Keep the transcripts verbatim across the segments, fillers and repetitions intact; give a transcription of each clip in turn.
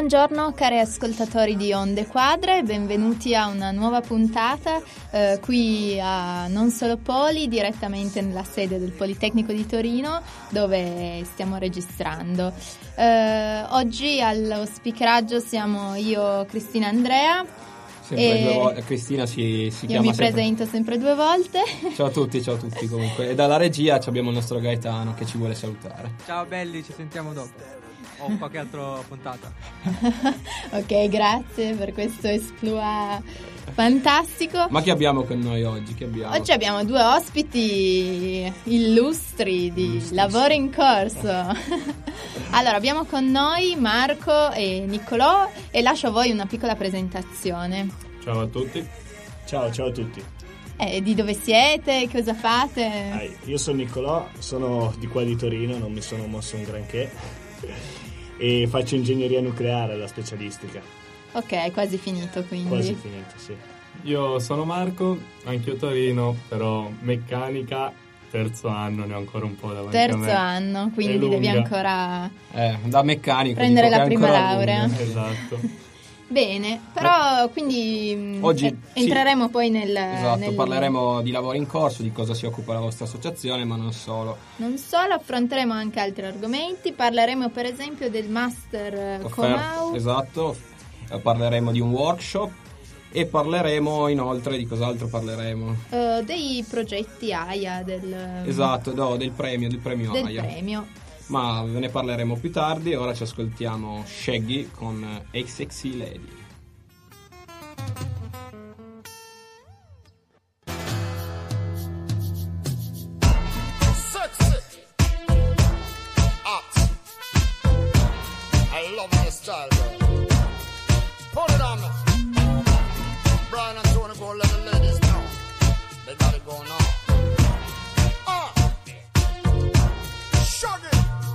Buongiorno cari ascoltatori di Onde Quadre, benvenuti a una nuova puntata eh, qui a Non Solo Poli, direttamente nella sede del Politecnico di Torino dove stiamo registrando. Eh, oggi allo speakeraggio siamo io, Cristina, Andrea. Sempre due volte. Cristina si, si io chiama mi presento sempre. sempre due volte. Ciao a tutti, ciao a tutti comunque. E dalla regia abbiamo il nostro Gaetano che ci vuole salutare. Ciao belli, ci sentiamo dopo. O qualche altra puntata. Ok, grazie per questo esploit fantastico. Ma chi abbiamo con noi oggi? Chi abbiamo? Oggi abbiamo due ospiti illustri di illustri. Lavoro in corso. Allora, abbiamo con noi Marco e Niccolò e lascio a voi una piccola presentazione. Ciao a tutti. Ciao, ciao a tutti. Eh, di dove siete? Cosa fate? Ah, io sono Niccolò, sono di qua di Torino, non mi sono mosso un granché. E faccio ingegneria nucleare, la specialistica. Ok, quasi finito quindi. Quasi finito, sì. Io sono Marco, anch'io Torino, però meccanica, terzo anno, ne ho ancora un po' davanti terzo a me. Terzo anno, quindi devi ancora eh, da meccanico prendere la prima laurea. Esatto. Bene, però quindi oggi eh, entreremo sì, poi nel... Esatto, nel... parleremo di lavoro in corso, di cosa si occupa la vostra associazione, ma non solo. Non solo, affronteremo anche altri argomenti, parleremo per esempio del Master Comau. Esatto, parleremo di un workshop e parleremo inoltre di cos'altro parleremo? Uh, dei progetti A I A, del... Esatto, no, del premio, del premio del A I A. premio. Ma ve ne parleremo più tardi. Ora ci ascoltiamo Shaggy con A Sexy Lady. Sexy, hot. I love your style, girl. Put it on me. Brian and Tony, go let the ladies know they got it going on. Uh, Shaggy.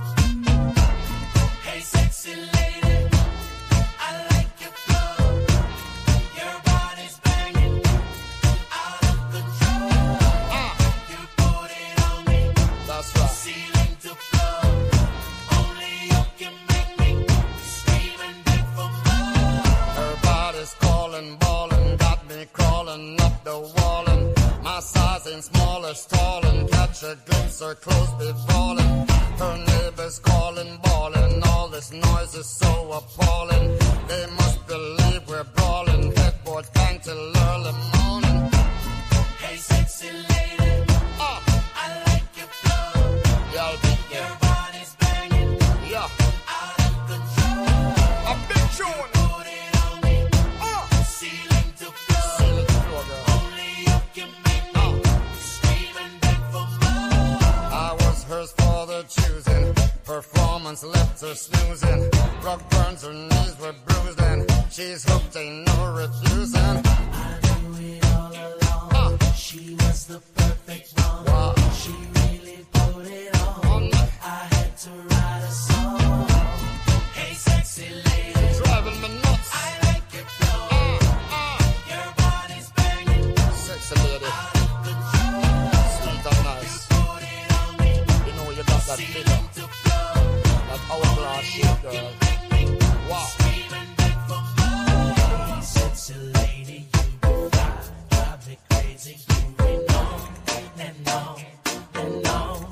Hey sexy lady, I like your flow. Your body's banging, out of control. Uh, You put it on me, that's right. ceiling to floor. Only you can make me scream and beg for more. Her body's calling, ballin', got me crawling up the wall. And my size ain't small as tall, and catch a glimpse, her clothes be falling. Her neighbors calling, bawling, all this noise is so appalling. They must believe we're brawling, headboard bang till early morning. Hey sexy lady, Uh, I like your flow. yeah, I'll be Your there. body's banging, Yeah, out of control. a big tune. Put it on me, Uh, ceiling to floor. seal it through, girl. Only you can make me scream and beg for more. I was hers for the choosing. Performance left her snoozing. Rock burns, her knees were bruised, and she's hooked, ain't no refusing. I knew it all along. Uh, She was the perfect one. wow. She really put it on. On the I had to write a song. Hey, sexy lady, driving me nuts. I like your flow. Uh, uh, Your body's banging, sexy lady, out of control. sweet and nice. Put it on me, You know you got that figure, ceiling to floor. that hourglass shape, girl. Make me Wow. scream and beg for more. Hey, sexy lady, you fly, drive me crazy. You went on and on and on.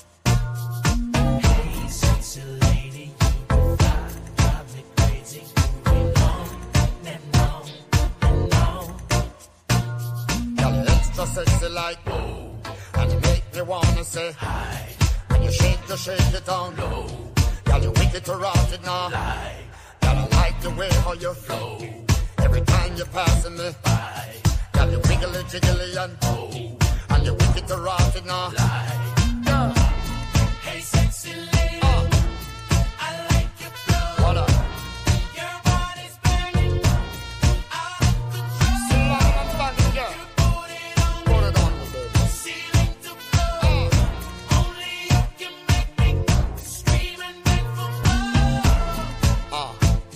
Hey, sexy lady, you fly, drive me crazy. You went on and on and on. Girl, you extra sexy like whoa, and you make me wanna say hi. When you shake, you shake it down low. Girl, you wicked to rot it now. Lie, Girl, I like the way how you flow. Every time you're passing me by. Girl, you wiggly jiggly and oh, and you wicked to rot it now. lie. Girl, Hey, sexy lady, uh, I like your flow. what up? Your body's banging, out of control. So long and banging, girl. Put it on Put it on me, baby. ceiling to floor. Uh, Only you can make me scream and beg for more. uh,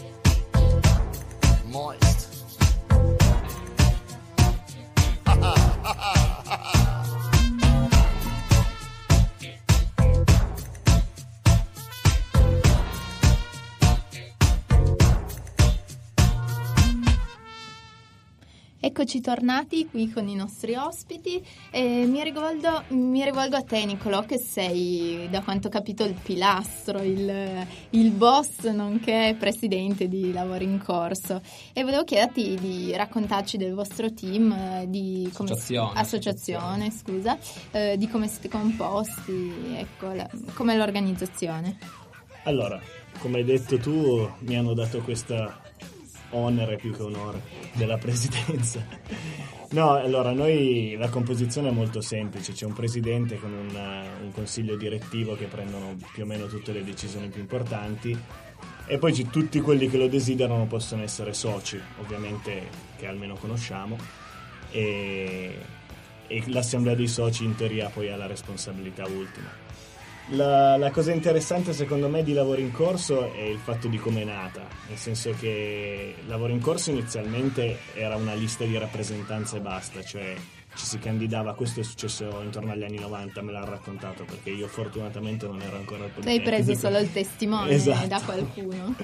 moist. Ha ha ha ha ha. eccoci tornati qui con i nostri ospiti e mi rivolgo, mi rivolgo a te, Nicolò, che sei, da quanto ho capito, il pilastro, il, il boss nonché presidente di Lavori in Corso, e volevo chiederti di raccontarci del vostro team, di come associazione, associazione, scusa, eh, di come siete composti, ecco, la, com'è l'organizzazione. Allora, come hai detto tu, mi hanno dato questa onere più che onore della presidenza. No, allora, noi la composizione è molto semplice, c'è un presidente con un, un consiglio direttivo che prendono più o meno tutte le decisioni più importanti, e poi c'è tutti quelli che lo desiderano possono essere soci, ovviamente, che almeno conosciamo, e, e l'assemblea dei soci in teoria poi ha la responsabilità ultima. La, la cosa interessante secondo me di Lavori in Corso è il fatto di come è nata, nel senso che Lavori in Corso inizialmente era una lista di rappresentanza e basta, cioè ci si candidava, questo è successo intorno agli anni novanta, me l'hanno raccontato perché io fortunatamente non ero ancora al Politecnico. Hai preso solo il testimone esatto. da qualcuno.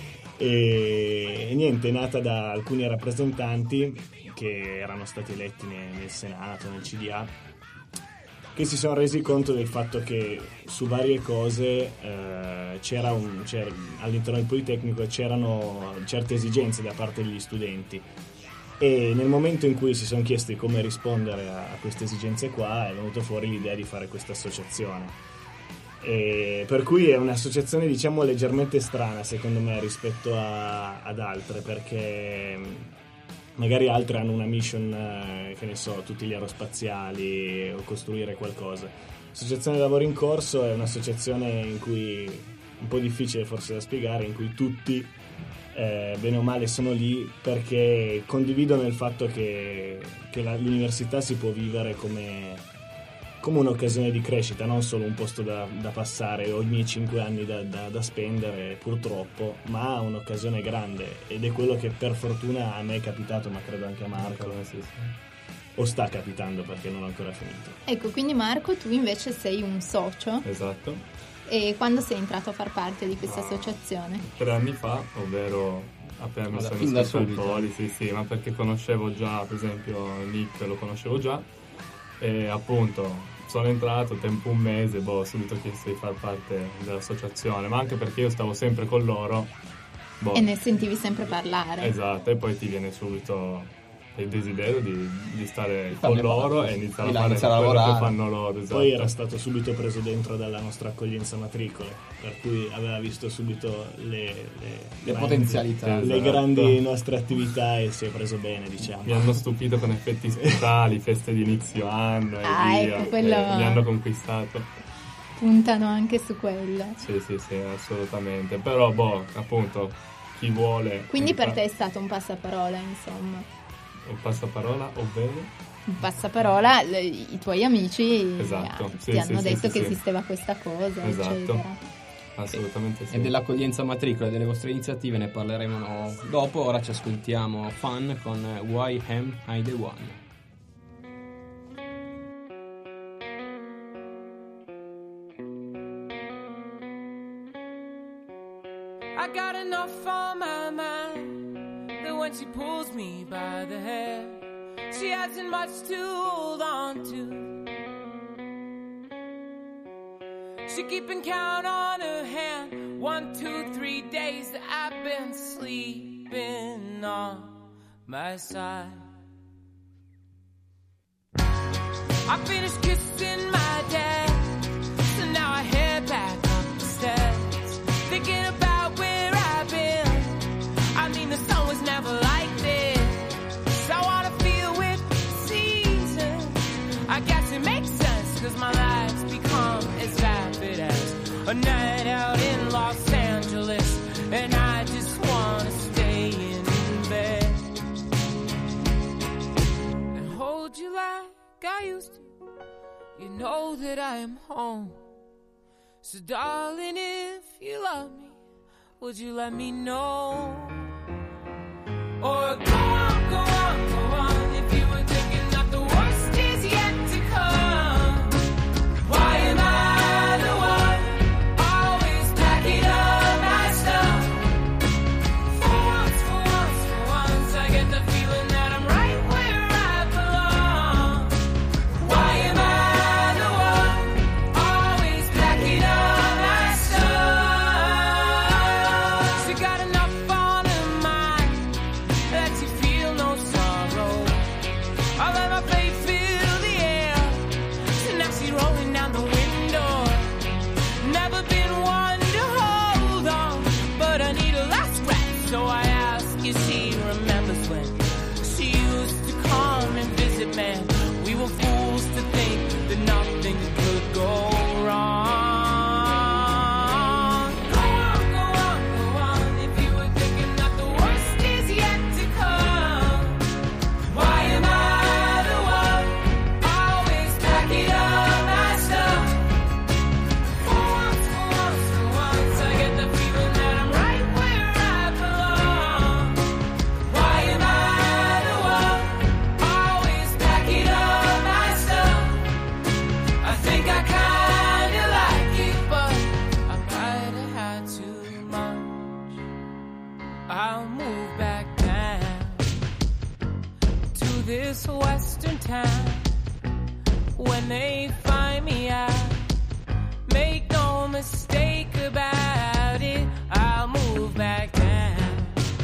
e, e niente, è nata da alcuni rappresentanti che erano stati eletti nel, nel Senato, nel C D A, che si sono resi conto del fatto che su varie cose eh, c'era un, c'era, all'interno del Politecnico c'erano certe esigenze da parte degli studenti, e nel momento in cui si sono chiesti come rispondere a, a queste esigenze qua è venuto fuori l'idea di fare questa associazione, e per cui è un'associazione, diciamo, leggermente strana secondo me rispetto a, ad altre, perché magari altre hanno una mission, eh, che ne so, tutti gli aerospaziali o costruire qualcosa. L'associazione Lavori in Corso è un'associazione in cui, un po' difficile forse da spiegare, in cui tutti, eh, bene o male, sono lì perché condividono il fatto che, che la, l'università si può vivere come, come un'occasione di crescita, non solo un posto da, da passare ogni cinque anni da, da, da spendere, purtroppo, ma un'occasione grande, ed è quello che per fortuna a me è capitato, ma credo anche a Marco, sì, sì. o sta capitando perché non ho ancora finito. Ecco, quindi Marco, tu invece sei un socio. Esatto. E quando sei entrato a far parte di questa ah, associazione? Tre anni fa, ovvero appena mi sono iscritto al Poli, sì, sì, ma perché conoscevo già, per esempio, Nick lo conoscevo già, e appunto sono entrato, tempo un mese, boh, ho subito chiesto di far parte dell'associazione, ma anche perché io stavo sempre con loro. Boh. E ne sentivi sempre parlare. Esatto, e poi ti viene subito il desiderio di, di stare con loro e iniziare a fare iniziare a quello lavorare. che fanno loro. Esatto. Poi era stato subito preso dentro dalla nostra accoglienza matricole, per cui aveva visto subito le, le, le grandi, potenzialità, le esatto. grandi nostre attività, e si è preso bene, diciamo. Mi hanno stupito con effetti speciali, feste di inizio anno e ah, via, ecco, quello... e mi hanno conquistato. Puntano anche su quello. Sì, sì, sì, assolutamente. Però, boh, appunto, chi vuole... Quindi entra... per te è stato un passaparola, insomma. Un passaparola, ovvero? Un passaparola, le, i tuoi amici esatto. eh, sì, ti sì, hanno sì, detto sì, che sì. esisteva questa cosa, esatto. eccetera. Assolutamente sì. E dell'accoglienza matricola e delle vostre iniziative ne parleremo dopo. Ora ci ascoltiamo Fun con Why Am I The One. I got enough on my mind that when she pulls me by the hair, she hasn't much to hold on to. She keeping count on her hand, one, two, three days that I've been sleeping on my side. I finished kissing my dad, so now I head back up the steps, thinking about where I've been. I mean, the sun was never like this. I wanna feel with seasons. I guess it makes sense, cause my life's become as vapid as a night out in Los Angeles, and I just wanna stay in bed and hold you like I used to. You know that I am home. So darling, if you love me, would you let me know? Or go on, go on, go on, if you were thinking that the worst is yet to come. Why am I the one always packing up my stuff? For once, for once, for once, I get the feeling that I'm right where you she remembers when she used to come and visit, man. We were fools to think that nothing could go wrong. Go on, go on, go on, if you were thinking that the worst is yet to come. Why am I the one always packing up my stuff? For once, for once, for once, I get the feeling that I'm right where I belong. Why am I the one always packing up my stuff? I think I kinda like it, but I might have had too much. I'll move back down to this western town. When they find me out, make no mistake about it, I'll move back down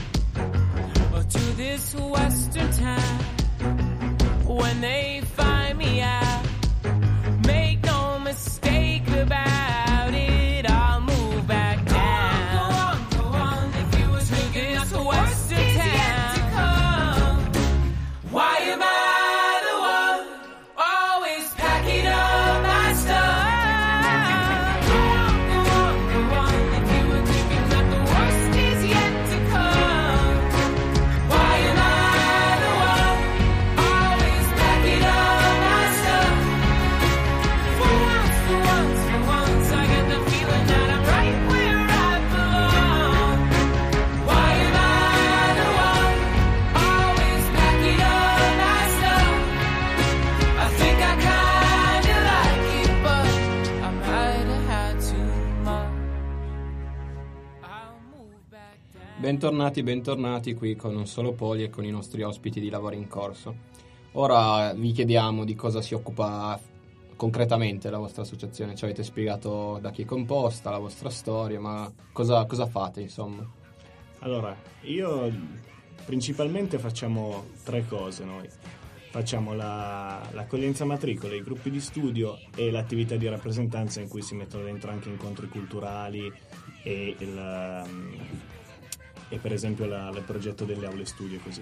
to this western town. When they find me out, make no mistake about it, I'll move back down. Go on, go on, if you was thinking this western town. Why am I the one always packing up my stuff? Go on, go on, go on, if you were thinking that the worst is yet to come. Why am I the one always packing up my stuff? For once, for once, for once, I get the feeling that I'm right where I belong. Why am I the one always packing up my stuff? I think I kinda like it, but I might have had too much. I'll move back down. Bentornati, bentornati qui con Non Solo Poli e con i nostri ospiti di Lavoro in Corso. Ora vi chiediamo di cosa si occupa concretamente la vostra associazione. Ci avete spiegato da chi è composta, la vostra storia, ma cosa, cosa fate, insomma? Allora, io principalmente facciamo tre cose noi. Facciamo la, l'accoglienza matricole, i gruppi di studio e l'attività di rappresentanza in cui si mettono dentro anche incontri culturali e, il, um, e per esempio la, il progetto delle aule studio così.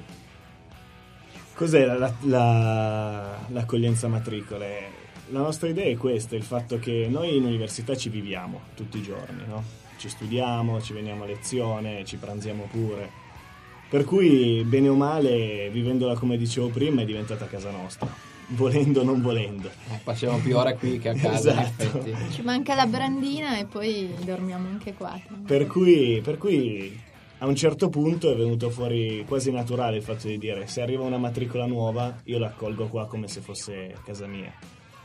Cos'è la, la, la, l'accoglienza matricole? La nostra idea è questa, il fatto che noi in università ci viviamo tutti i giorni, no? Ci studiamo, ci veniamo a lezione, ci pranziamo pure. Per cui, bene o male, vivendola come dicevo prima, è diventata casa nostra, volendo o non volendo. Eh, facciamo più ore qui che a casa, Esatto. in effetti. Ci manca la brandina e poi dormiamo anche qua. Per cui, per cui a un certo punto è venuto fuori quasi naturale il fatto di dire se arriva una matricola nuova io la accolgo qua come se fosse casa mia.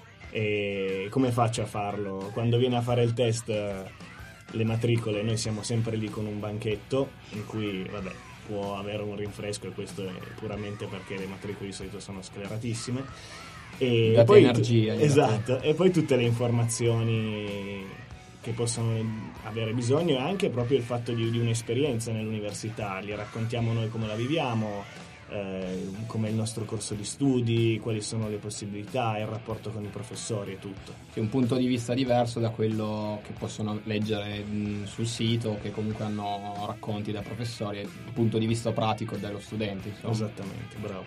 E come faccio a farlo? Quando viene a fare il test le matricole noi siamo sempre lì con un banchetto in cui vabbè può avere un rinfresco e questo è puramente perché le matricole di solito sono scleratissime e Date poi energia, tu- esatto, e poi tutte le informazioni che possono avere bisogno e anche proprio il fatto di, di un'esperienza nell'università, li raccontiamo noi come la viviamo, eh, com'è il nostro corso di studi, quali sono le possibilità, il rapporto con i professori e tutto. Che è un punto di vista diverso da quello che possono leggere mh, sul sito, che comunque hanno racconti da professori, il punto di vista pratico dello studente, insomma. Esattamente, bravo.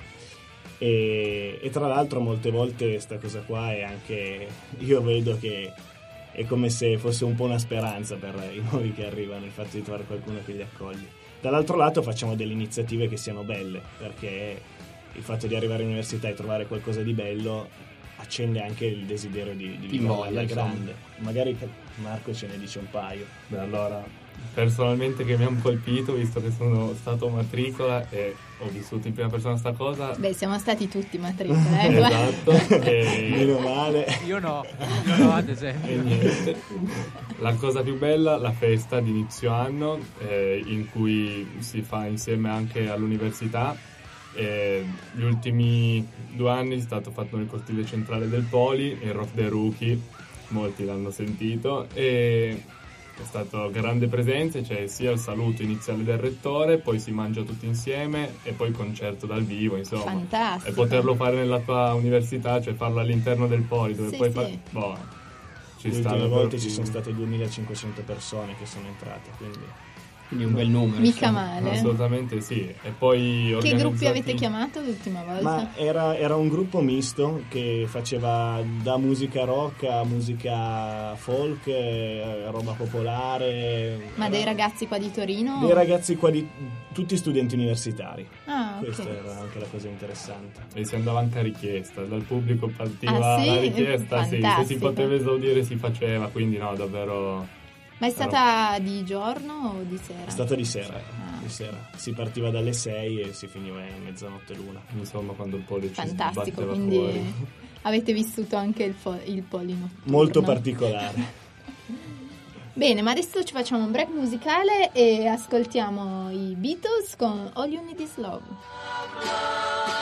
E, e tra l'altro molte volte sta cosa qua è anche, io vedo che è come se fosse un po' una speranza per i nuovi che arrivano, il fatto di trovare qualcuno che li accoglie. Dall'altro lato facciamo delle iniziative che siano belle, perché il fatto di arrivare all'università e trovare qualcosa di bello accende anche il desiderio di, di vivere voglia, alla insomma. grande. Magari Marco ce ne dice un paio. Beh, allora, personalmente che mi ha colpito, visto che sono stato matricola e ho vissuto in prima persona sta cosa. Beh, siamo stati tutti matricole, eh? Esatto. e, Meno male. Io no, io no ad esempio. e niente. La cosa più bella, la festa di inizio anno, eh, in cui si fa insieme anche all'università. E gli ultimi due anni è stato fatto nel cortile centrale del Poli, il Rock the Rookie, molti l'hanno sentito, e è stato grande presenza, cioè sia il saluto iniziale del rettore, poi si mangia tutti insieme e poi concerto dal vivo, insomma. Fantastico. E poterlo fare nella tua università, cioè farlo all'interno del Poli, dove Sì, poi sì. fa... boh, ci Le sta ultime davvero volte ci più. sono state duemilacinquecento persone che sono entrate, quindi Quindi un bel numero. Mica insomma. male. Assolutamente sì. E poi Che organizzati- gruppi avete chiamato l'ultima volta? Ma era, era un gruppo misto che faceva da musica rock a musica folk, eh, roba popolare. Ma Era- dei ragazzi qua di Torino? Dei ragazzi qua di tutti studenti universitari. Ah, ok. Questa era anche la cosa interessante. E si andava anche a richiesta, dal pubblico partiva Ah, sì? la richiesta, sì, se si Fantastico. poteva esaudire si faceva, quindi no, davvero. Ma è stata di giorno o di sera? È stata di sera, Ah. di sera. Si partiva dalle sei e si finiva a mezzanotte l'una. Insomma, quando il poli ci Fantastico, sbatteva quindi fuori. avete vissuto anche il, fo- il poli notturno. Molto particolare. Bene, ma adesso ci facciamo un break musicale e ascoltiamo i Beatles con All You Need Is Love.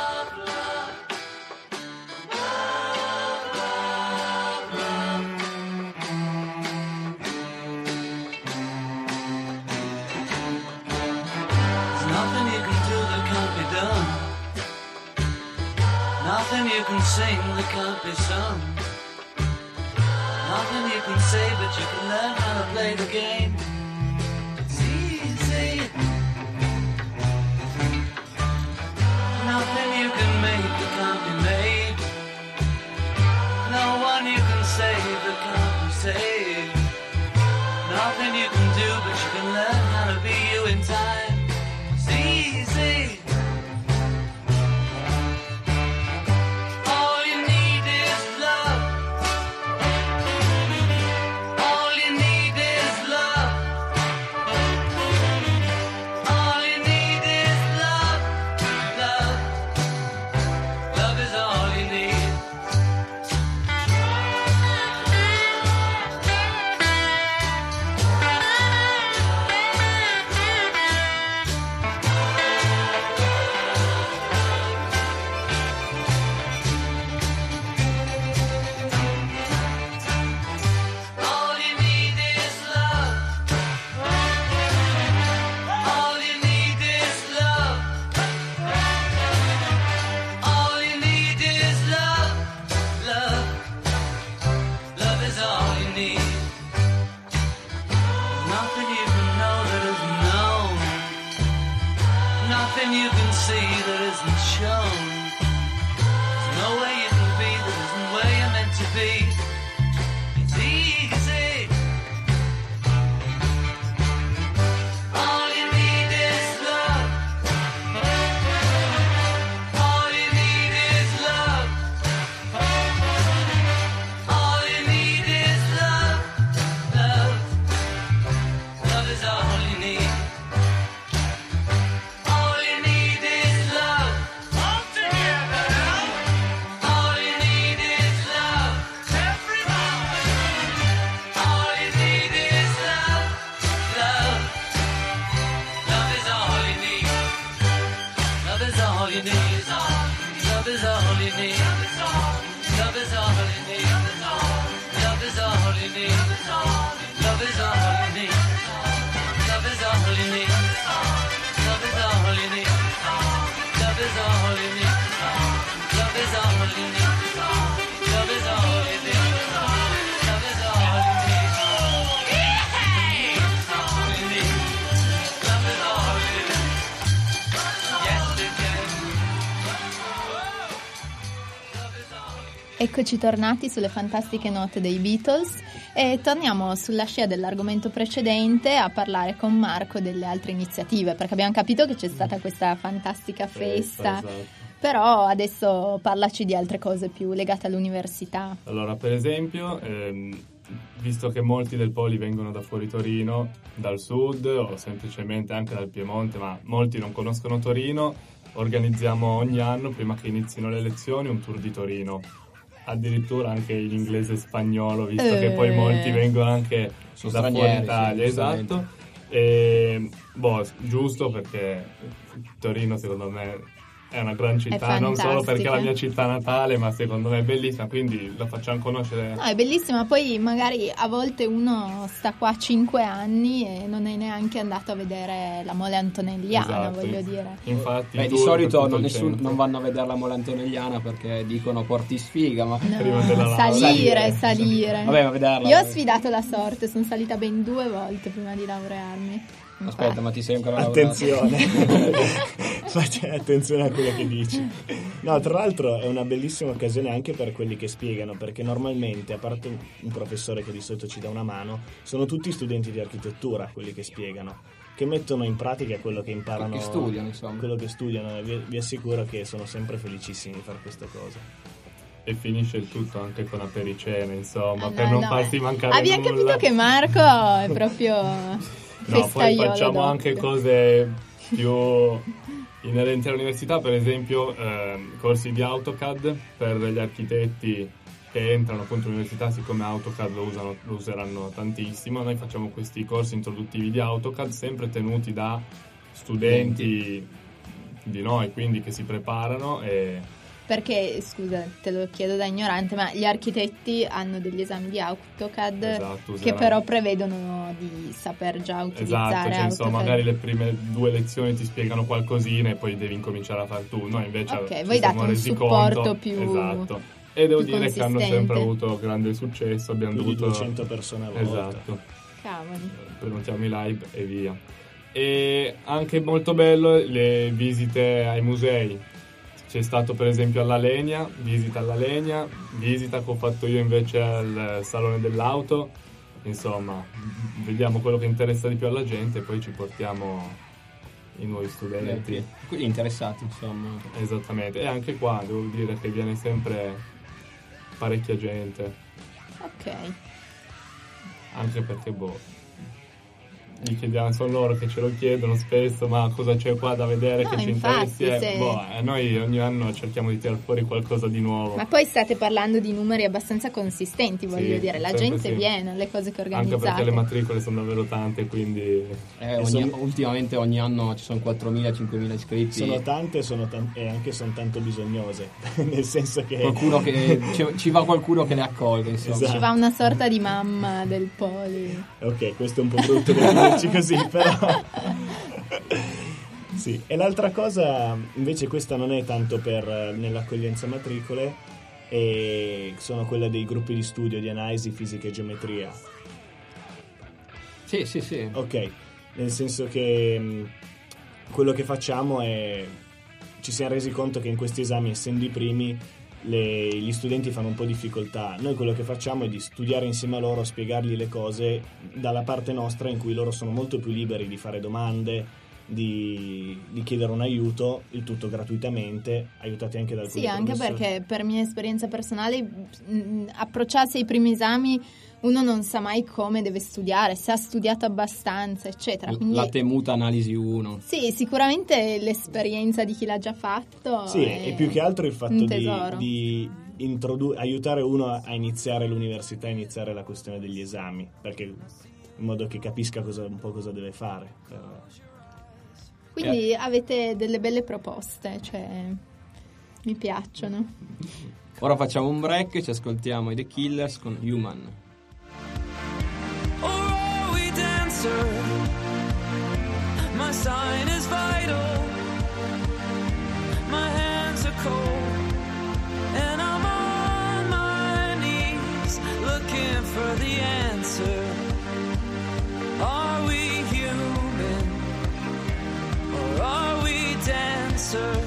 There's nothing you can do that can't be done. Nothing you can sing that can't be sung. Nothing you can say, but you can learn how to play the game. It's easy. Nothing you can make that can't be made. No one you can save that can't be saved. Nothing you can do, but you can learn how to be you in time. It's easy. All you need is love. All you need is love. All you need is love. Love. Love is all you need. All you need is love. All you need is love. All you need is love. Love. Love is all you need. Nothing you can know that isn't known. Nothing you can see that isn't shown. There's no way you can be that isn't where you're meant to be. It's easy. All you need is love. All you need is love. All you need is love. Love. Love is all you need. All you need is love. All together now. All you need is love. Everybody. All you need is love. Love. Love is all you need. Love is all you need. Love is all you need. Love is all you need. Love is all you need. Love is all you need. Love is all you need. Love is all you need. Love is all you need. Love is all you need. Love is all you need. Love is all you need. All you need. Love is all you need. Yesterday. Love is all you need. Eccoci tornati sulle fantastiche note dei Beatles e torniamo sulla scia dell'argomento precedente a parlare con Marco delle altre iniziative, perché abbiamo capito che c'è stata questa fantastica festa, esatto. però adesso parlaci di altre cose più legate all'università. Allora, per esempio, ehm, visto che molti del Poli vengono da fuori Torino, dal sud o semplicemente anche dal Piemonte, ma molti non conoscono Torino, organizziamo ogni anno, prima che inizino le lezioni, un tour di Torino. Addirittura anche in inglese e spagnolo, visto Eh. che poi molti vengono anche Sono da fuori stranieri, Italia, sì, esatto. E, boh, giusto, perché Torino secondo me è una gran città, non solo perché è la mia città natale, ma secondo me è bellissima, quindi la facciamo conoscere. No, è bellissima, poi magari a volte uno sta qua cinque anni e non è neanche andato a vedere la Mole Antonelliana, Esatto. voglio dire. Infatti, Beh, di tour per solito tutto non, il nessun- centro. non vanno a vedere la Mole Antonelliana perché dicono porti sfiga, ma No, Prima della laurea. salire, salire. Vabbè, ma vederla. Io ho sfidato la sorte, sono salita ben due volte prima di laurearmi. Aspetta, ma ti sei ancora laureato? Attenzione, Faccia attenzione a quello che dici. No, tra l'altro è una bellissima occasione anche per quelli che spiegano, perché normalmente, a parte un professore che di solito ci dà una mano, sono tutti studenti di architettura quelli che spiegano, che mettono in pratica quello che imparano, che studiano, insomma. quello che studiano, e vi, vi assicuro che sono sempre felicissimi di fare queste cose. E finisce il tutto anche con apericena, insomma, Ah, no, per non no, farsi eh. mancare Abbiamo nulla. capito che Marco è proprio No, poi festaiolo facciamo doc. anche cose più inerenti all'università, per esempio ehm, corsi di AutoCAD per gli architetti che entrano appunto all'università, siccome AutoCAD lo, usano, lo useranno tantissimo. Noi facciamo questi corsi introduttivi di AutoCAD sempre tenuti da studenti di noi, quindi che si preparano. E Perché, scusa, te lo chiedo da ignorante, ma gli architetti hanno degli esami di AutoCAD Esatto, che useranno. però prevedono di saper già utilizzare Esatto, cioè, insomma, AutoCAD. magari le prime due lezioni ti spiegano qualcosina e poi devi incominciare a far tu. Noi invece Ok, ci voi date siamo un resi supporto conto, più- esatto. E devo più dire che hanno consistente. sempre avuto grande successo. Abbiamo Più di dovuto duecento persone a volta. Esatto. Cavoli. Prenotiamo i live e via. E anche molto bello le visite ai musei. C'è stato per esempio alla Legna, visita alla Legna, visita che ho fatto io invece al Salone dell'Auto. Insomma, vediamo quello che interessa di più alla gente e poi ci portiamo i nuovi studenti. Quindi interessati, insomma. Esattamente. E anche qua devo dire che viene sempre parecchia gente, Ok. anche perché boh, gli chiediamo, sono loro che ce lo chiedono spesso, ma cosa c'è qua da vedere No, che ci infatti, interessi? E, se- boh, eh, noi ogni anno cerchiamo di tirar fuori qualcosa di nuovo. Ma poi state parlando di numeri abbastanza consistenti, voglio Sì, dire, la sempre gente sì. viene alle cose che Anche organizzate. perché le matricole sono davvero tante, quindi Eh, ogni- sono- ultimamente ogni anno ci sono quattromila cinquemila iscritti. Sono tante sono tan- e anche sono tanto bisognose, nel senso che Qualcuno che ci, ci va qualcuno che le accolga, insomma. Esatto. Ci va una sorta di mamma del poli. Ok, questo è un po' brutto da dirci così, però sì. E l'altra cosa, invece, questa non è tanto per eh, nell'accoglienza matricole, e sono quella dei gruppi di studio di analisi, fisica e geometria. Sì, sì, sì. Ok, nel senso che mh, quello che facciamo è, ci siamo resi conto che in questi esami, essendo i primi, le- gli studenti fanno un po' difficoltà. Noi quello che facciamo è di studiare insieme a loro, spiegargli le cose dalla parte nostra, in cui loro sono molto più liberi di fare domande, di, di chiedere un aiuto, il tutto gratuitamente, aiutati anche da alcuni Sì, anche professori. perché per mia esperienza personale mh, approcciarsi ai primi esami uno non sa mai come deve studiare, se ha studiato abbastanza, eccetera. Quindi La temuta analisi uno. sì, sicuramente l'esperienza di chi l'ha già fatto Sì, è e più che altro il fatto un di, tesoro. di introdu- aiutare uno a, a iniziare l'università, a iniziare la questione degli esami, perché in modo che capisca cosa, un po' cosa deve fare. per- Quindi avete delle belle proposte, cioè mi piacciono. Ora facciamo un break e ci ascoltiamo i The Killers con Human. Or are we dancer? My sign is vital. My hands are cold. And I'm on my knees looking for the answer. Are we human? Or are we dancer?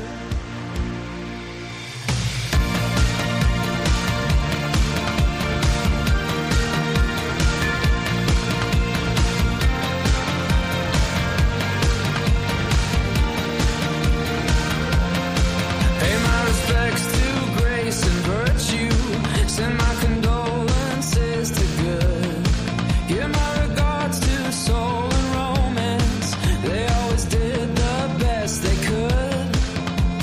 Pay my respects to grace and virtue. Send my condolences to good. Give my regards to soul and romance. They always did the best they could.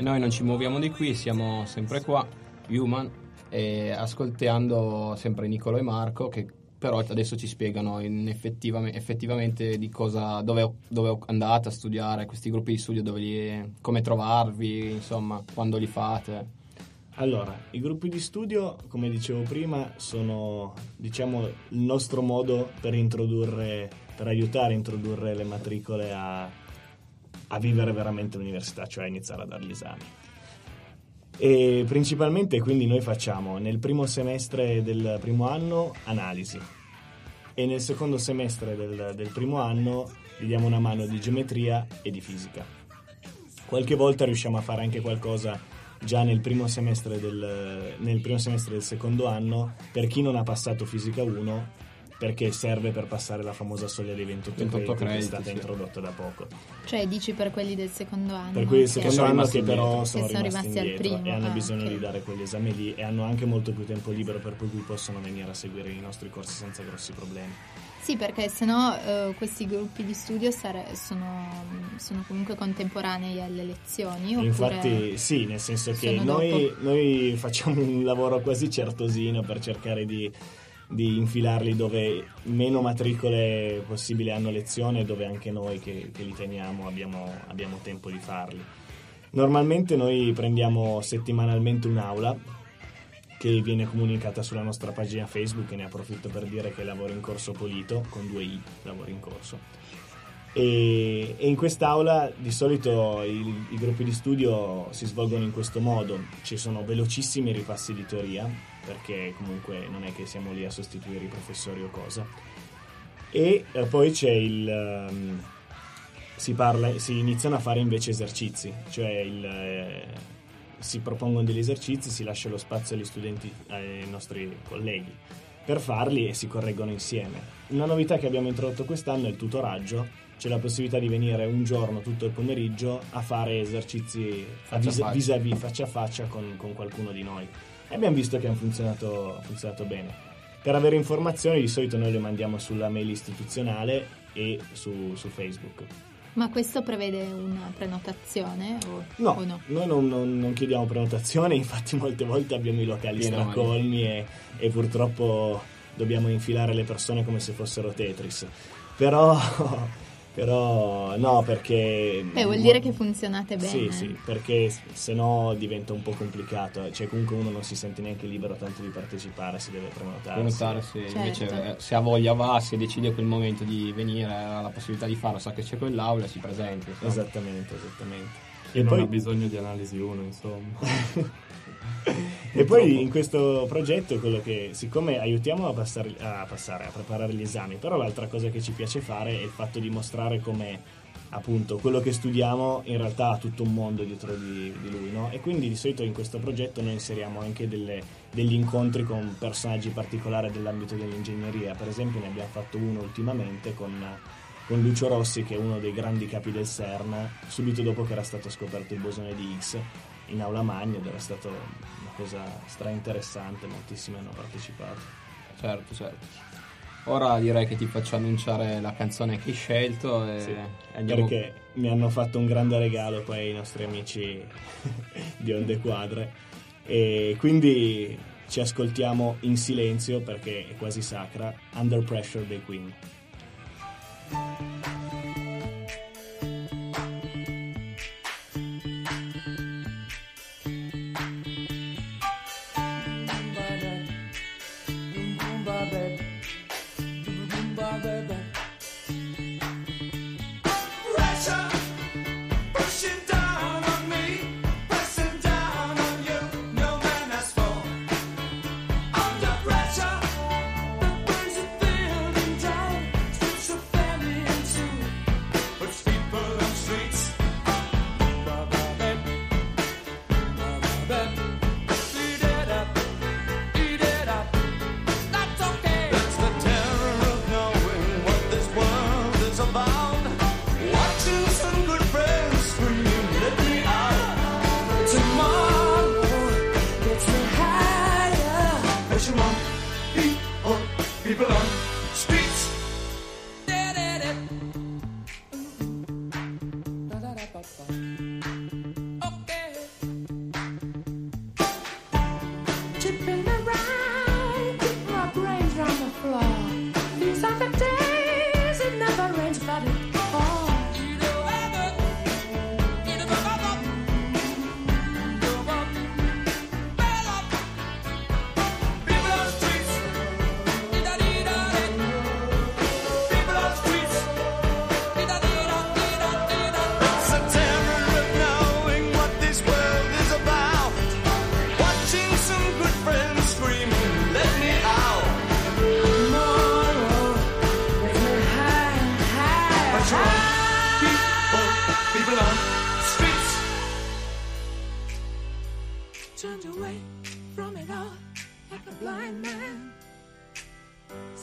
noi non ci muoviamo di qui, siamo sempre qua, Human, e ascoltando sempre Nicolo e Marco, che però adesso ci spiegano in effettivamente, effettivamente di cosa, dove, dove andate a studiare, questi gruppi di studio, dove li, come trovarvi, insomma, quando li fate. Allora, i gruppi di studio, come dicevo prima, sono, diciamo, il nostro modo per introdurre, per aiutare a introdurre le matricole a, a vivere veramente l'università, cioè a iniziare a dare gli esami. E principalmente quindi noi facciamo nel primo semestre del primo anno analisi e nel secondo semestre del, del primo anno gli diamo una mano di geometria e di fisica. Qualche volta riusciamo a fare anche qualcosa già nel primo semestre del, nel primo semestre del secondo anno per chi non ha passato fisica uno, perché serve per passare la famosa soglia dei ventotto, ventotto crediti, che è crediti, stata sì. introdotta da poco. Cioè dici per quelli del secondo anno? Per quelli del che- secondo sono anno rimasti che però indietro. sono Che sono rimasti rimasti al indietro primo, e hanno ah, bisogno ok. di dare quegli esami lì e hanno anche molto più tempo libero, per cui possono venire a seguire i nostri corsi senza grossi problemi. Sì, perché sennò eh, questi gruppi di studio sare- sono, sono comunque contemporanei alle lezioni. Oppure... Infatti sì, nel senso che sono noi, dopo. noi facciamo un lavoro quasi certosino per cercare di, di infilarli dove meno matricole possibili hanno lezione e dove anche noi che, che li teniamo abbiamo, abbiamo tempo di farli. Normalmente noi prendiamo settimanalmente un'aula che viene comunicata sulla nostra pagina Facebook, e ne approfitto per dire che lavoro in corso Polito, con due i, lavoro in corso. E, e in quest'aula di solito i, i gruppi di studio si svolgono in questo modo: ci sono velocissimi ripassi di teoria, perché comunque non è che siamo lì a sostituire i professori o cosa, e eh, poi c'è il... Um, si, parla, si iniziano a fare invece esercizi, cioè il... Eh, si propongono degli esercizi, si lascia lo spazio agli studenti, ai nostri colleghi per farli e si correggono insieme. Una novità che abbiamo introdotto quest'anno è il tutoraggio. C'è la possibilità di venire un giorno tutto il pomeriggio a fare esercizi Faccia a vis- a faccia. vis-à-vis, faccia a faccia con, con qualcuno di noi, e abbiamo visto che hanno funzionato, funzionato bene. Per avere informazioni di solito noi le mandiamo sulla mail istituzionale e su, su Facebook. Ma questo prevede una prenotazione o No, o no? noi non, non- non chiediamo prenotazione, infatti molte volte abbiamo i locali Pieno, stracolmi e, e purtroppo dobbiamo infilare le persone come se fossero Tetris. Però, però no, perché... Beh, vuol dire che funzionate bene. Sì, sì, perché s- se no diventa un po' complicato, cioè comunque uno non si sente neanche libero tanto di partecipare, si deve prenotare. Prenotare, sì. Certo. Invece eh, se ha voglia va, se decide quel momento di venire, ha la possibilità di farlo, sa che c'è quell'aula, si presenta. insomma. Esattamente, esattamente. E E non poi, ha bisogno di analisi uno, insomma. e poi in questo progetto quello che, siccome aiutiamo a passare, a passare, a preparare gli esami, però l'altra cosa che ci piace fare è il fatto di mostrare come appunto quello che studiamo in realtà ha tutto un mondo dietro di, di lui, no? E quindi di solito in questo progetto noi inseriamo anche delle, degli incontri con personaggi particolari dell'ambito dell'ingegneria. Per esempio ne abbiamo fatto uno ultimamente con, con Lucio Rossi, che è uno dei grandi capi del CERN, subito dopo che era stato scoperto il bosone di Higgs in aula magna, ed era stata una cosa stra interessante, moltissimi hanno partecipato. Certo, certo. Ora direi che ti faccio annunciare la canzone che hai scelto e Sì, andiamo. perché mi hanno fatto un grande regalo poi i nostri amici di Onde Quadre, e quindi ci ascoltiamo in silenzio perché è quasi sacra, Under Pressure dei Queen. Pressure pushing down on me, pressing down on you. No man has fallen under pressure. The waves are building down, strips of family and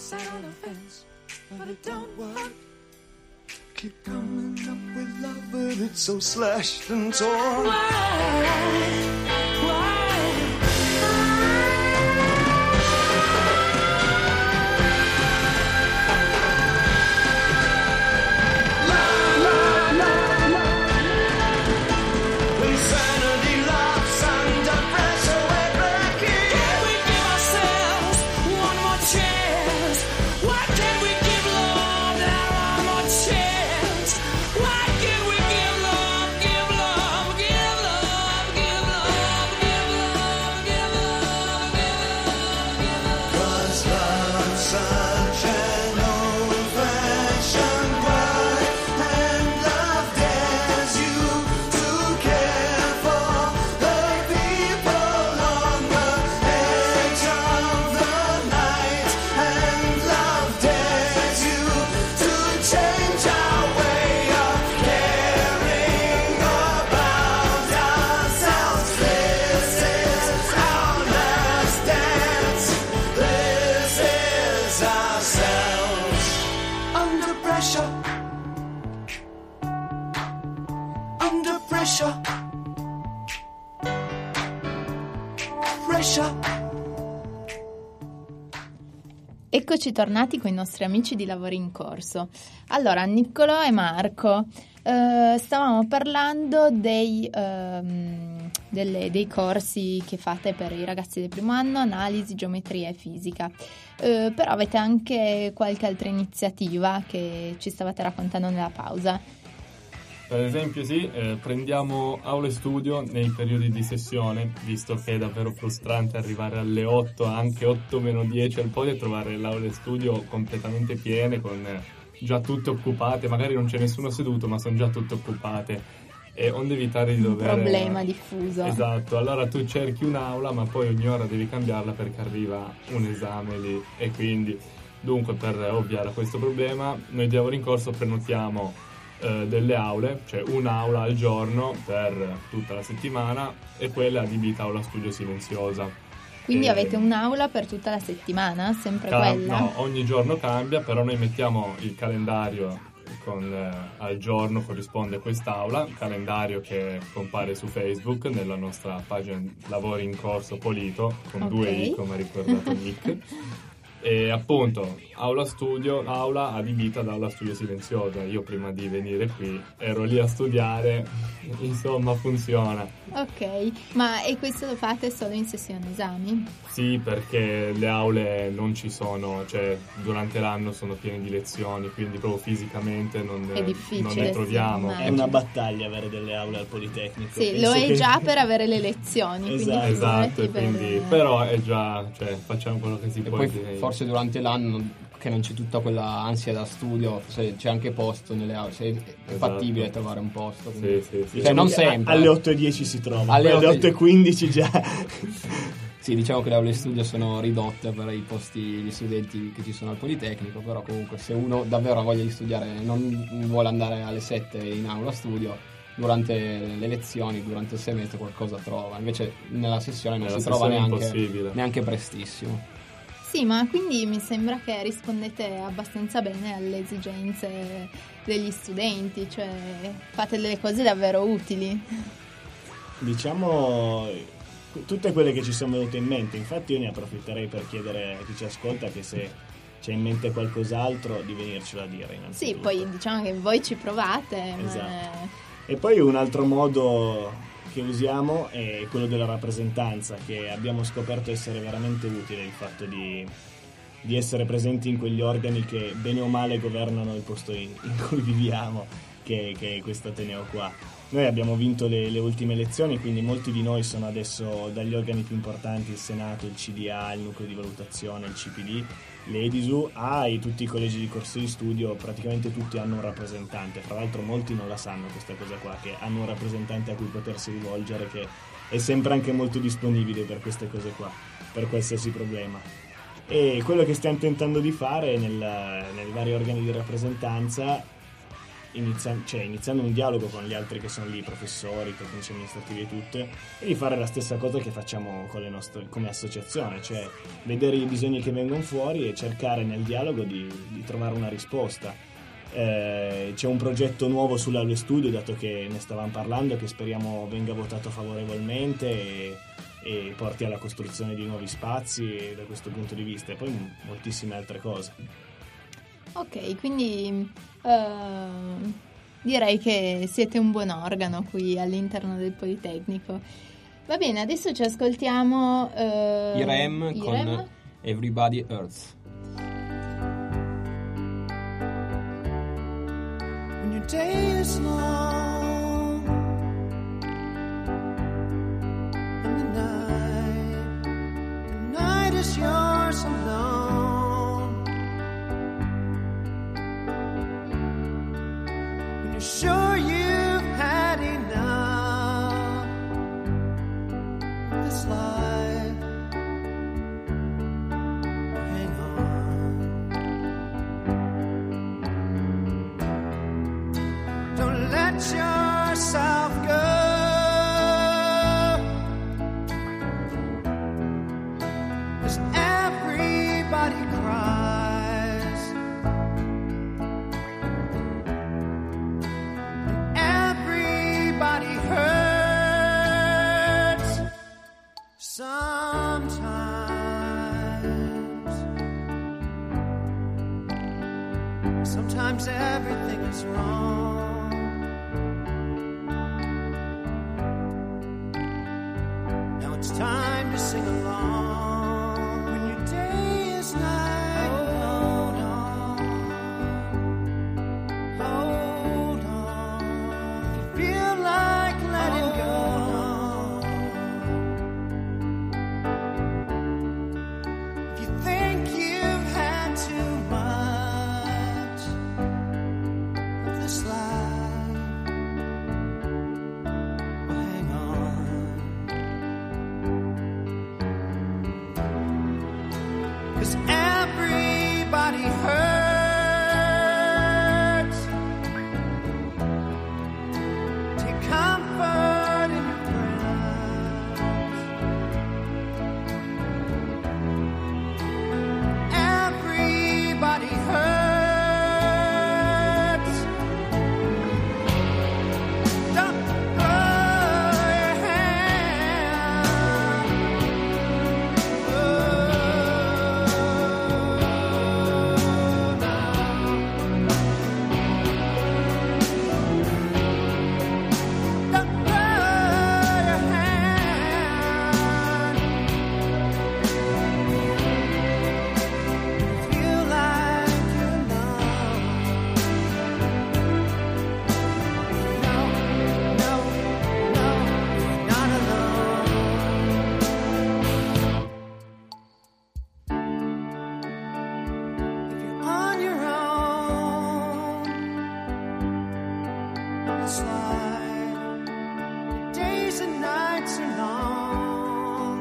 sat on the fence, but it don't work. Keep coming up with love, but it's so slashed and torn. Why? Why? Eccoci tornati con i nostri amici di Lavori in Corso. Allora, Niccolò e Marco, eh, stavamo parlando dei, ehm, delle- dei corsi che fate per i ragazzi del primo anno, analisi, geometria e fisica. Eh, però avete anche qualche altra iniziativa che ci stavate raccontando nella pausa. Per esempio sì, eh, prendiamo aule studio nei periodi di sessione, visto che è davvero frustrante arrivare alle otto, anche otto meno dieci al podio e trovare le aule studio completamente piene, con eh, già tutte occupate, magari non c'è nessuno seduto ma sono già tutte occupate, e onde evitare di Un dover... problema diffuso. Esatto, allora tu cerchi un'aula ma poi ogni ora devi cambiarla perché arriva un esame lì, e quindi dunque per ovviare a questo problema noi di Lavori in Corso prenotiamo eh, delle aule, cioè un'aula al giorno per tutta la settimana, e quella è adibita aula studio silenziosa. Quindi E- avete un'aula per tutta la settimana? Sempre Cam- quella? No, ogni giorno cambia, però noi mettiamo il calendario con eh, al giorno corrisponde quest'aula, calendario che compare su Facebook nella nostra pagina Lavori in Corso Polito, con Ok. due i, come ha ricordato Nick. E appunto, aula studio, aula adibita ad aula studio silenziosa. Io prima di venire qui ero lì a studiare, insomma funziona. Ok, ma e questo lo fate solo in sessione esami? Sì, perché le aule non ci sono, cioè durante l'anno sono piene di lezioni, quindi proprio fisicamente non, È difficile, non ne troviamo. sì, È una battaglia avere delle aule al Politecnico. Sì, Penso lo è che- già per avere le lezioni, Esatto. quindi Esatto, figurati e quindi, per... però è già, cioè facciamo quello che si E può. poi direi. forse durante l'anno che non c'è tutta quella ansia da studio, se c'è anche posto nelle aule, se è Esatto. fattibile trovare un posto. quindi- Sì, sì, sì. Cioè non che sempre. Alle otto e dieci si trova, Alle alle, alle otto e- otto e quindici già. Sì, diciamo che le aule studio sono ridotte per i posti gli studenti che ci sono al Politecnico, però comunque se uno davvero ha voglia di studiare e non vuole andare alle sette in aula studio, durante le lezioni, durante il semestre qualcosa trova, invece nella sessione non Nella si trova sessione è neanche, impossibile. neanche prestissimo. Sì, ma quindi mi sembra che rispondete abbastanza bene alle esigenze degli studenti, cioè fate delle cose davvero utili. Diciamo tutte quelle che ci sono venute in mente. Infatti io ne approfitterei per chiedere a chi ci ascolta che se c'è in mente qualcos'altro di venircelo a dire Sì, innanzitutto. poi diciamo che voi ci provate, ma Esatto. E poi un altro modo che usiamo è quello della rappresentanza, che abbiamo scoperto essere veramente utile, il fatto di, di essere presenti in quegli organi che bene o male governano il posto in, in cui viviamo, che, che è questo Ateneo qua. Noi abbiamo vinto le, le ultime elezioni, quindi molti di noi sono adesso dagli organi più importanti, il Senato, il C D A, il Nucleo di Valutazione, il C P D, l'Edisu, a i- tutti i collegi di corsi di studio, praticamente tutti hanno un rappresentante. Fra l'altro molti non la sanno questa cosa qua, che hanno un rappresentante a cui potersi rivolgere, che è sempre anche molto disponibile per queste cose qua, per qualsiasi problema. E quello che stiamo tentando di fare nel- nei vari organi di rappresentanza inizia- cioè, iniziando un dialogo con gli altri che sono lì, professori, tecnici amministrativi e tutto, e di fare la stessa cosa che facciamo con le nostre, come associazione, cioè vedere i bisogni che vengono fuori e cercare nel dialogo di, di trovare una risposta. Eh, c'è un progetto nuovo sull'Alve Studio, dato che ne stavamo parlando, che speriamo venga votato favorevolmente e, e porti alla costruzione di nuovi spazi da questo punto di vista, e poi m- moltissime altre cose. Ok, quindi eh, direi che siete un buon organo qui all'interno del Politecnico. Va bene, adesso ci ascoltiamo eh, I Rem i con Rem. Everybody Hurts. When your day is long and the night, the night is yours alone. When you're sure you've had enough of this life, hang on. Don't let yourself go. 'Cause everybody cries, and everybody hurts sometimes. Sometimes everything is wrong. Now it's time to sing along. When your day is night, hold on, hold on. If you feel like letting go, if you think you've had too much of this life, well, hang on. 'Cause everybody hurts. Take comfort in your friends. Everybody hurts. Don't throw your hand. Oh, no. Don't throw your hand. Feel like you're alone. No, no, no, you're not alone. If you're on your own on this life, your days and nights are long.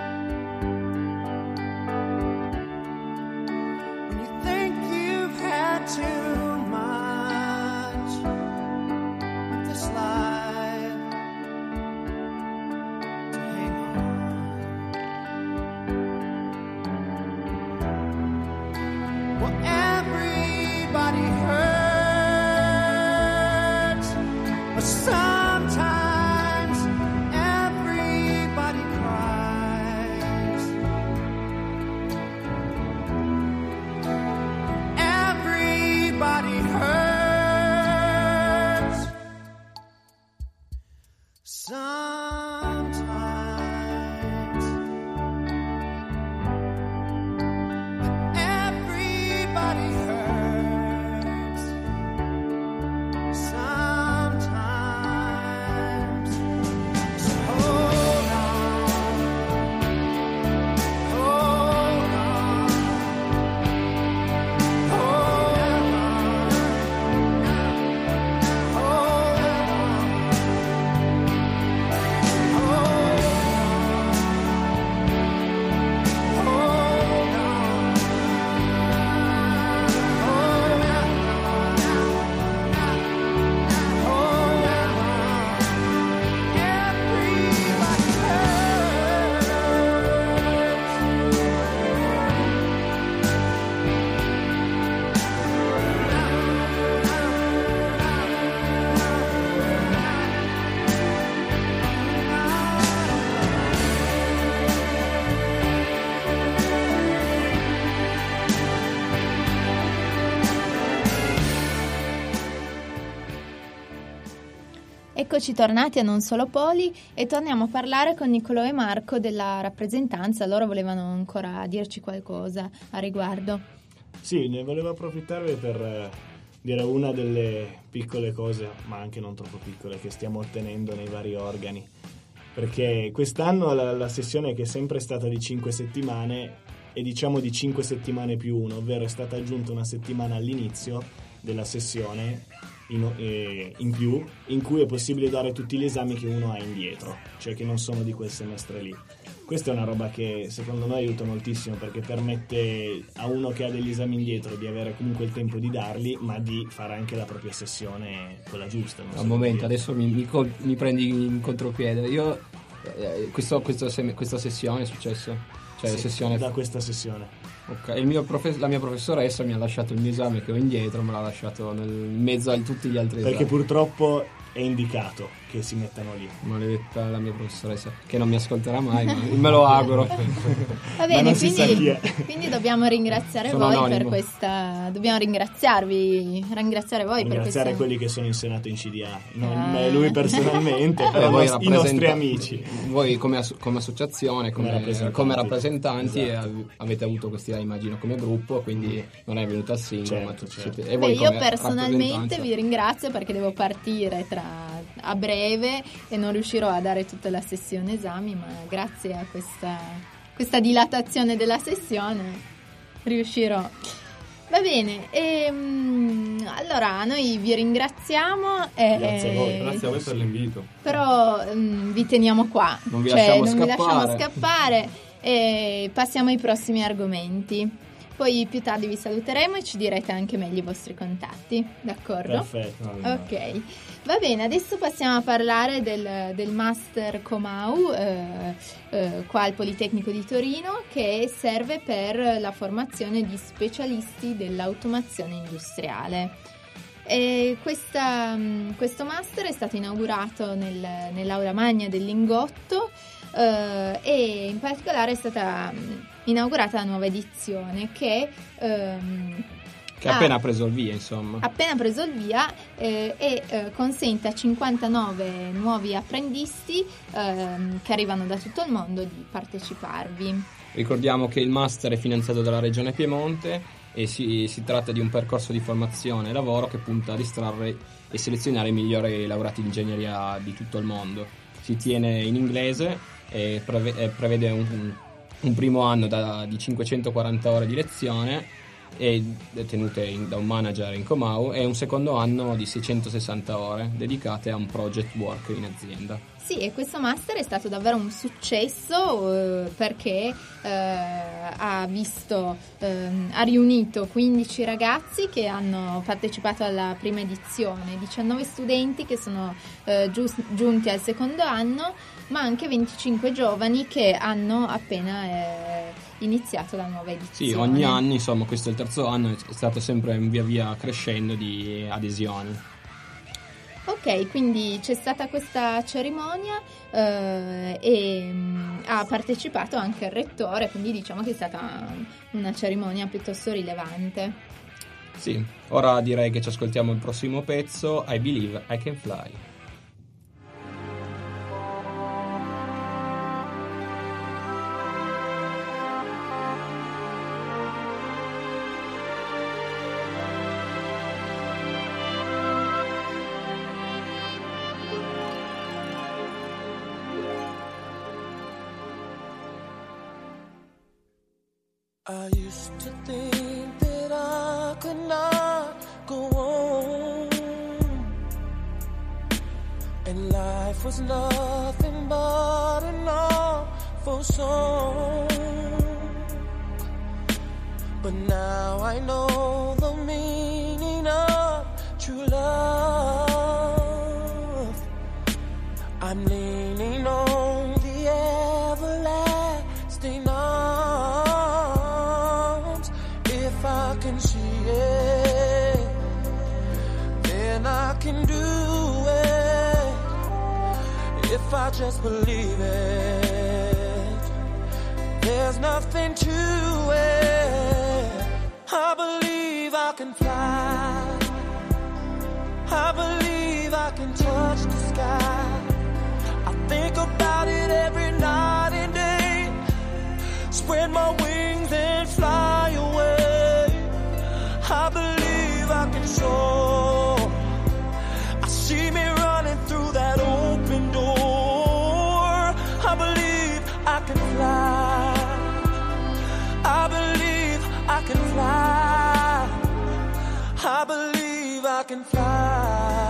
When you think you've had too much of this life, to hang on. Well, everybody hurts, but sometimes everybody cries. Everybody hurts sometimes. Everybody hurts sometimes. Eccoci tornati a Non Solo Poli e torniamo a parlare con Niccolò e Marco della rappresentanza. Loro volevano ancora dirci qualcosa a riguardo. Sì, ne volevo approfittarvi per eh, dire una delle piccole cose, ma anche non troppo piccole, che stiamo ottenendo nei vari organi. Perché quest'anno la, la sessione, che è sempre stata di cinque settimane, è diciamo di cinque settimane più uno, ovvero è stata aggiunta una settimana all'inizio della sessione in, eh, in più, in cui è possibile dare tutti gli esami che uno ha indietro, cioè che non sono di quel semestre lì. Questa è una roba che secondo noi aiuta moltissimo, perché permette a uno che ha degli esami indietro di avere comunque il tempo di darli, ma di fare anche la propria sessione quella giusta. Un momento, adesso mi, mi, col- mi prendi in contropiede. Io eh, questo, questo sem- questa sessione è successo? Cioè Sì, sessione da questa sessione. Ok, il mio profe- la mia professoressa mi ha lasciato il mio esame che ho indietro, me l'ha lasciato nel, in mezzo a tutti gli altri Perché esami. purtroppo è indicato che si mettano lì. Maledetta la mia professoressa, che non mi ascolterà mai, ma me lo auguro. Va bene, non si sa chi quindi, è. quindi dobbiamo ringraziare Sono voi anonimo. per questa. Dobbiamo ringraziarvi, ringraziare voi per Ringraziare questa. quelli che sono in Senato in C D A, non Ah. me- lui personalmente, Eh, però voi i nostri rappresenta- amici. Voi come, as- come associazione, come, Come rappresentanti. come rappresentanti Esatto. eh, avete avuto questa, immagino, come gruppo, quindi non è venuto al singolo, Certo, ma tutti certo. siete. E Beh, voi io come personalmente rappresentanza? vi ringrazio perché devo partire tra, a breve e non riuscirò a dare tutta la sessione esami, ma grazie a questa, questa dilatazione della sessione riuscirò. Va bene, ehm, allora noi vi ringraziamo e, Grazie a voi, Grazie a voi per l'invito. però ehm, vi teniamo qua, Non vi cioè lasciamo non vi scappare. lasciamo scappare e passiamo ai prossimi argomenti. Poi più tardi vi saluteremo e ci direte anche meglio i vostri contatti, d'accordo? Perfetto. Ok, va bene, adesso passiamo a parlare del, del Master Comau eh, eh, qua al Politecnico di Torino, che serve per la formazione di specialisti dell'automazione industriale. E questa, mh, questo master è stato inaugurato nel, nell'aula magna del Lingotto eh, e in particolare è stata mh, inaugurata la nuova edizione che ehm, Che ha appena preso il via, insomma. appena preso il via eh, e eh, consente a cinquantanove nuovi apprendisti ehm, che arrivano da tutto il mondo di parteciparvi. Ricordiamo che il master è finanziato dalla Regione Piemonte e si, si tratta di un percorso di formazione e lavoro che punta a distrarre e selezionare i migliori laureati in ingegneria di tutto il mondo. Si tiene in inglese e preve- e prevede un, un, un primo anno da, di cinquecentoquaranta ore di lezione e tenute in, da un manager in Comau e un secondo anno di seicentosessanta ore dedicate a un project work in azienda. Sì, e questo master è stato davvero un successo eh, perché eh, ha visto, eh, ha riunito quindici ragazzi che hanno partecipato alla prima edizione, diciannove studenti che sono eh, gius- giunti al secondo anno, ma anche venticinque giovani che hanno appena eh, iniziato la nuova edizione. Sì, ogni anno, insomma, questo è il terzo anno, è stato sempre via via crescendo di adesioni. Ok, quindi c'è stata questa cerimonia eh, e mh, ha partecipato anche il rettore, quindi diciamo che è stata una cerimonia piuttosto rilevante. Sì, ora direi che ci ascoltiamo il prossimo pezzo, I Believe I Can Fly. I used to think that I could not go on, and life was nothing but an awful song. But now I know the meaning of true love. I'm leaning on the everlasting arms. If I can see it, then I can do it. If I just believe it, there's nothing to it. I believe I can fly. I believe I can touch the sky. spread my wings and fly away. I believe I can soar. I see me running through that open door. I believe I can fly. I believe I can fly. I believe I can fly.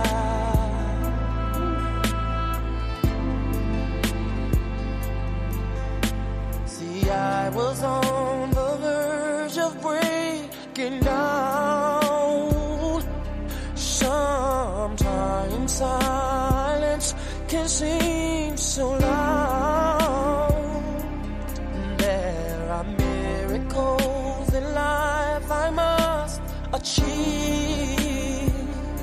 See, I was on the verge of breaking down. Sometimes silence can seem so loud. There are miracles in life I must achieve.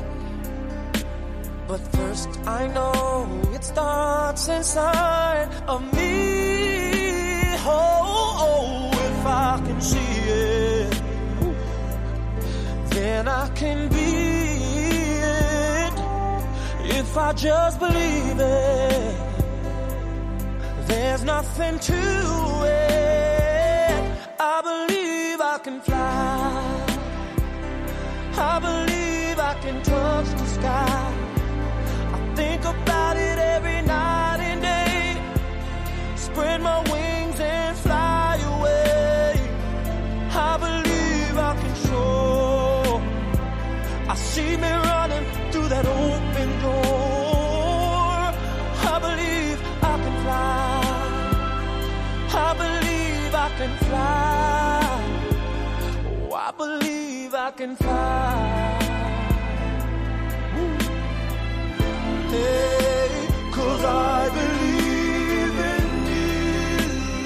But first I know it starts inside of me. Oh, oh, if I can see it, then I can be it. If I just believe it, there's nothing to it. I believe I can fly. I believe I can touch the sky. I think about it every night and day. Spread my wings and fly away. I believe I can soar. I see me running through that open door. I believe I can fly. I believe I can fly. Oh, I believe I can fly. Woo. Hey, 'cause I believe in you.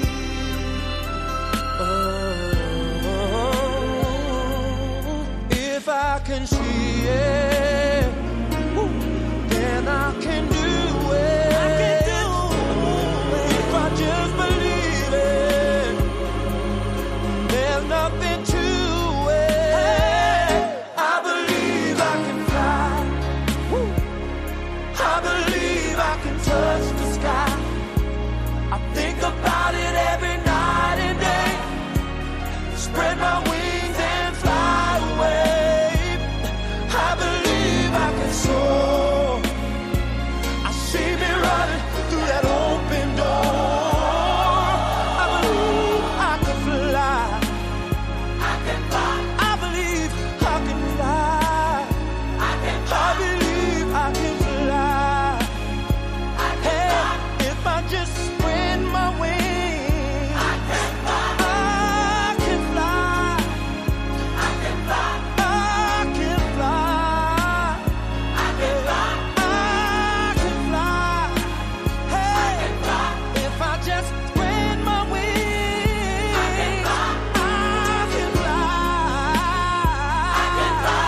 Oh, if I can see it, woo, then I can do it. I can do it. If I just believe it, there's nothing to it. I believe I can fly. Woo. I believe I can touch the sky. I think about it every night and day. Spread my wings and fly away. I believe I can soar. I see me running through that open door. I believe I can fly. I can fly. I believe I can fly. I can fly. I believe I can fly. I can hey, fly. If I just spread my wings, I can fly. I can fly. I can fly. I can fly. I can fly. I can fly. Hey, I can fly. If I just spread my wings, I can fly. I can fly. I can fly.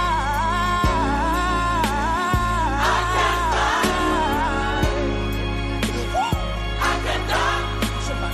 I can fly. Woo. I can fly. Somebody.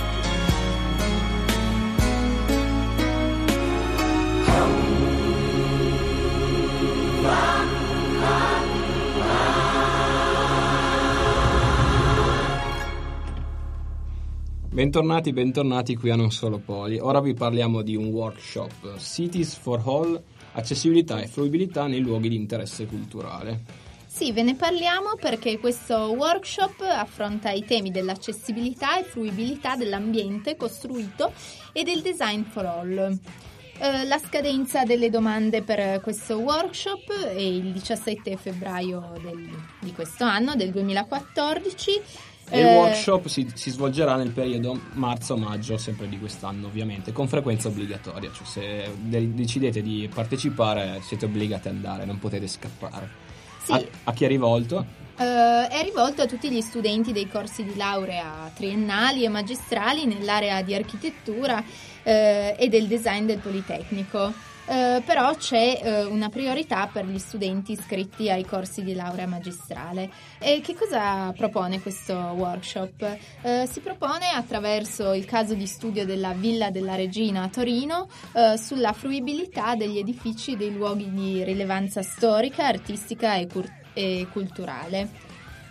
Bentornati, bentornati qui a Non Solo Poli. Ora vi parliamo di un workshop, Cities for All, accessibilità e fruibilità nei luoghi di interesse culturale. Sì, ve ne parliamo perché questo workshop affronta i temi dell'accessibilità e fruibilità dell'ambiente costruito e del design for all. Eh, la scadenza delle domande per questo workshop è il diciassette febbraio del- di questo anno, del duemilaquattordici. E il Eh, workshop si, si svolgerà nel periodo marzo-maggio, sempre di quest'anno ovviamente, con frequenza obbligatoria, cioè se de- decidete di partecipare siete obbligati ad andare, non potete scappare. Sì. A, a chi è rivolto? Eh, è rivolto a tutti gli studenti dei corsi di laurea triennali e magistrali nell'area di architettura eh, e del design del Politecnico. Eh, però c'è eh, una priorità per gli studenti iscritti ai corsi di laurea magistrale. E che cosa propone questo workshop? Eh, si propone attraverso il caso di studio della Villa della Regina a Torino eh, sulla fruibilità degli edifici e dei luoghi di rilevanza storica, artistica e, cur- e culturale,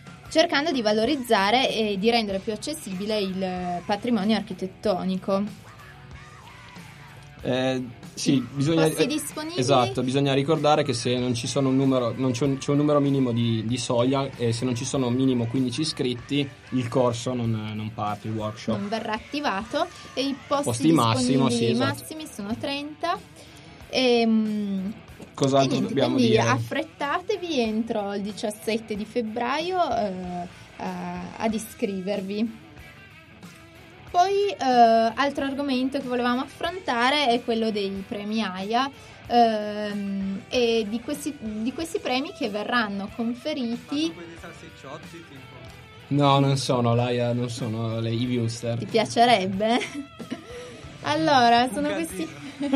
cercando di valorizzare e di rendere più accessibile il patrimonio architettonico. Eh, sì, bisogna, Posti eh, disponibili? esatto, bisogna ricordare che se non ci sono un numero, non c'è un, c'è un numero minimo di, di soglia e se non ci sono minimo quindici iscritti, il corso non, non parte, il workshop. Non verrà attivato e i posti, Posti massimo, disponibili sì, esatto. massimi sono trenta. E, mm, Cos'altro e niente, dobbiamo quindi dire? affrettatevi entro il diciassette di febbraio eh, a- ad iscrivervi. Poi eh, altro argomento che volevamo affrontare è quello dei premi AIA ehm, e di questi, di questi premi che verranno conferiti. Quelli salsicciotti, tipo. No, non sono l'AIA, non sono le i Viewster. Ti piacerebbe? Allora, sono questi,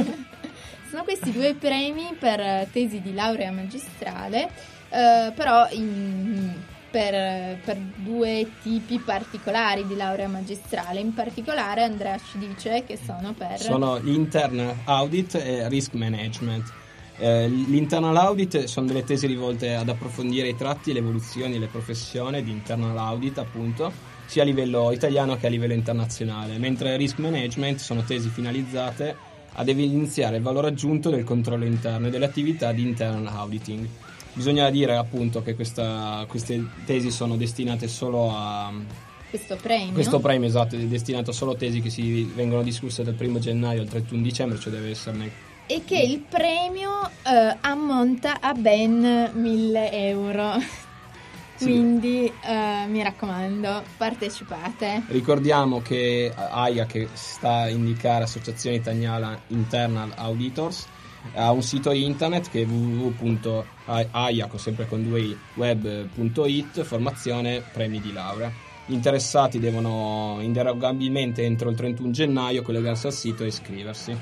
sono questi due premi per tesi di laurea magistrale, eh, però in, per, per due tipi particolari di laurea magistrale. In particolare Andrea ci dice che sono per... Sono l'Internal Audit e Risk Management. Eh, L'Internal Audit sono delle tesi rivolte ad approfondire i tratti, le evoluzioni e le professioni di Internal Audit, appunto, sia a livello italiano che a livello internazionale, mentre Risk Management sono tesi finalizzate ad evidenziare il valore aggiunto del controllo interno e delle attività di Internal Auditing. Bisogna dire appunto che questa, queste tesi sono destinate solo a... Questo premio? Questo premio, esatto, è destinato solo a tesi che si vengono discusse dal primo gennaio al trentuno dicembre, cioè deve esserne... E che il premio eh, ammonta a ben mille euro. Sì. Quindi eh, mi raccomando, partecipate. Ricordiamo che AIA, che sta a indicare Associazione Italiana Internal Auditors, ha un sito internet che è w w w punto aia, sempre con due i, web punto it, formazione premi di laurea. Gli interessati devono inderogabilmente entro il trentuno gennaio collegarsi al sito e iscriversi.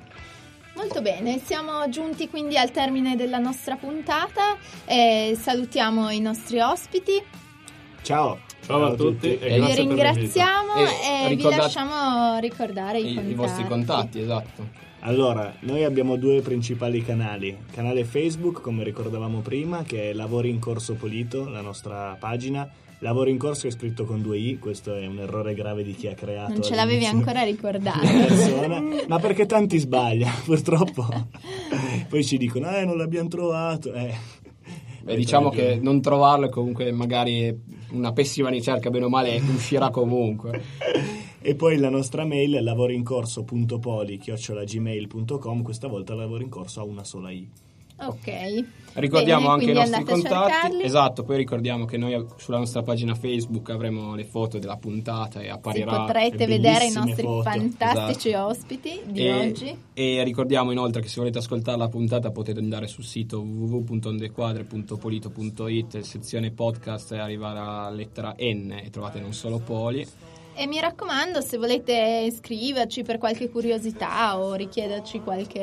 Molto bene, siamo giunti quindi al termine della nostra puntata e salutiamo i nostri ospiti. Ciao. Ciao a tutti e Vi grazie per l'invito. ringraziamo E e, vi ricordate- lasciamo ricordare i, I, contatti. i vostri contatti, esatto. Allora, noi abbiamo due principali canali. Canale Facebook, come ricordavamo prima, che è Lavori in Corso Polito, la nostra pagina. Lavori in Corso è scritto con due i, questo è un errore grave di chi ha creato. Non ce l'avevi all'inizio ancora la ricordato. persona, ma perché tanti sbaglia, purtroppo. Poi ci dicono, eh, non l'abbiamo trovato. Eh. Beh, diciamo che non trovarlo è comunque magari una pessima ricerca, bene o male uscirà comunque. E poi la nostra mail è lavorincorso.poli chiocciola gmail punto com, questa volta lavoro in corso ha una sola i. Ok. Ricordiamo Bene, anche i quindi nostri andate a contatti. cercarli. Esatto, poi ricordiamo che noi sulla nostra pagina Facebook avremo le foto della puntata e Si apparirà. potrete e vedere i bellissime nostri foto. fantastici Esatto. ospiti di e, oggi. e ricordiamo inoltre che se volete ascoltare la puntata potete andare sul sito w w w punto ondequadre punto polito punto it, sezione podcast, e arrivare alla lettera N e trovate non solo Poli. E mi raccomando, se volete scriverci per qualche curiosità o richiederci qualche,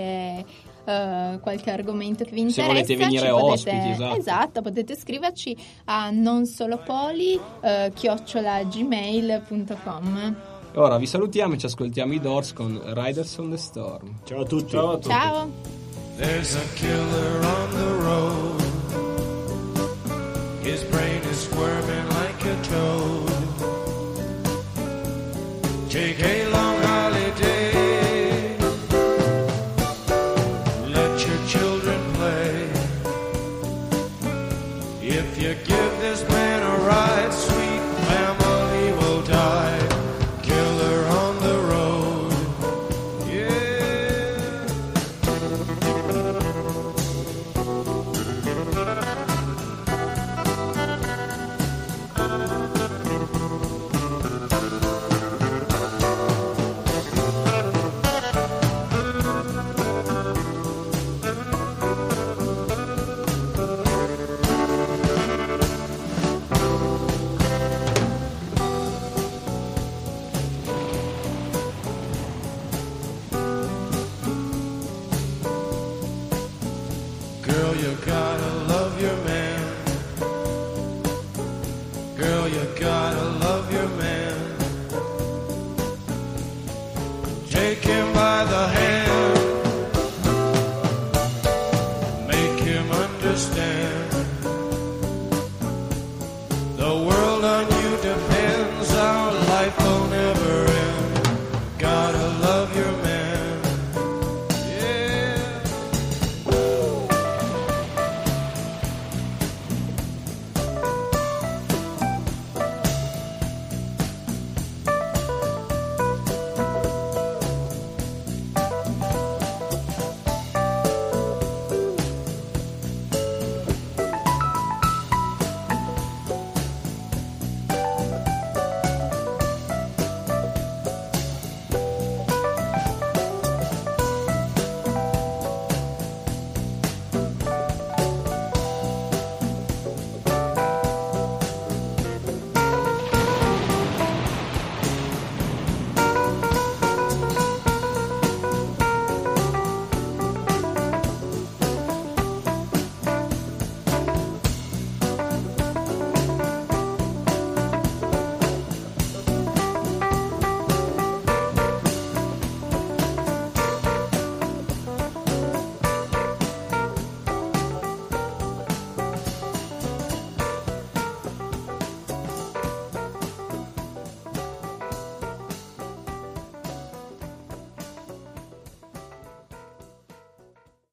eh, qualche argomento che vi Se interessa, volete venire ci potete, ospiti, esatto. esatto, potete scriverci a nonsolopoli eh, chiocciola gmail punto com. Ora vi salutiamo e ci ascoltiamo i Doors con Riders on the Storm. Ciao a tutti. Ciao a tutti. Ciao! There's a killer on the road. His brain is squirming like a toad. Take a long holiday. Let your children play. If you give this man a ride, sweet family will die. Killer on the road. Yeah. Girl, you got